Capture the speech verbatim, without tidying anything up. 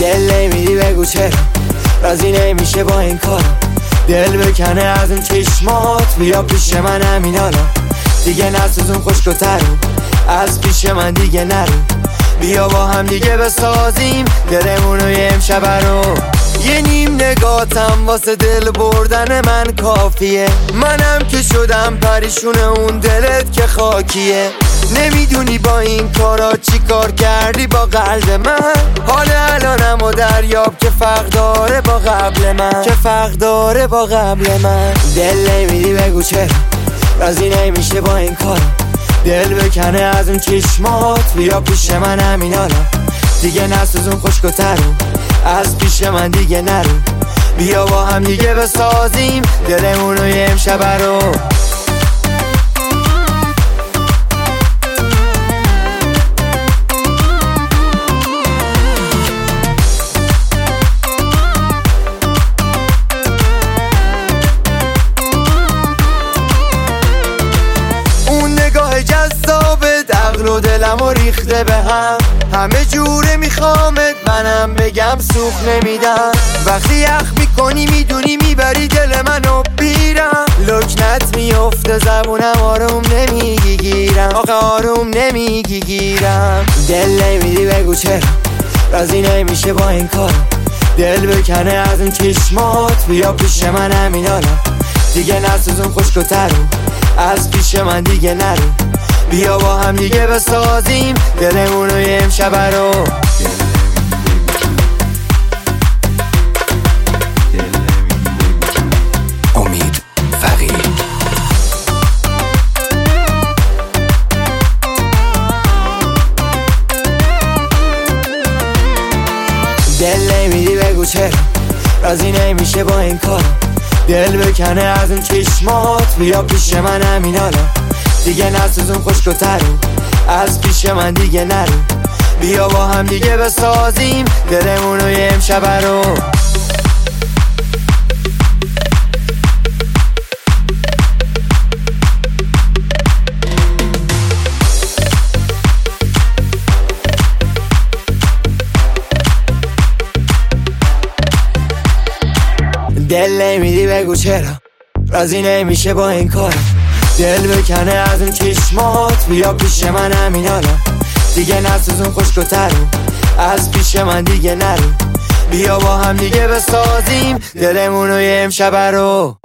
دل نمیدی بگو چرا راضی نمیشه با این کارا، دل بکنه از اون چشمات بیا پیش من همین حالا، دیگه نسوزون خوشگترو از پیش من دیگه نرو، بیا با هم دیگه بسازیم دلمونو یه امشب رو. یه نیم نگاتم واسه دل بردن من کافیه، منم که شدم پریشون اون دلت که خاکیه، نمیدونی با این کارا چی کار کردی با قلب من، حال الانم و دریاب که فرق داره با قبل من، که فرق داره با قبل من. دل نمیدی بگو چرا راضی نمیشه با این کارا، دل بکنه از اون چشمات بیا پیش من همین حالا، دیگه نسوزون خوشگترو از پیش من دیگه نرو، بیا با هم دیگه بسازیم دلمونو یه امشب رو. جذابت عقل و دلم و ریخته به هم، همه جوره میخوامت منم بگم سوخ نمیدم، وقتی یخ میکنی میدونی میبری دل منو بیرم، لکنت میفته زبونم آروم نمیگی گیرم، آخه آروم نمیگی گیرم. دل نمیدی بگو چرا راضی نمیشه با این کارا، دل بکنه از اون چشمات بیا پیش من همین حالا، دیگه نسوزون خوشگترو از پیش من دیگه نرو، بیا با هم دیگه بسازیم دلمونو یه امشب رو. امید فقیه. دل نمیدی بگو چرا راضی نمیشه با این کارا، دل بکنه از اون چشمات بیا پیش من همین حالا، دیگه نسوزون خوشگترو از پیش من دیگه نرو، بیا با هم دیگه بسازیم دلمونو یه امشب رو. دل نمیدی بگو چرا راضی نمیشه با این کارا، دل بکنه از اون چشمات بیا پیش من همین حالا، دیگه نسوزون خوشگترو از پیش من دیگه نرو، بیا با هم دیگه بسازیم دلمونو یه امشب رو.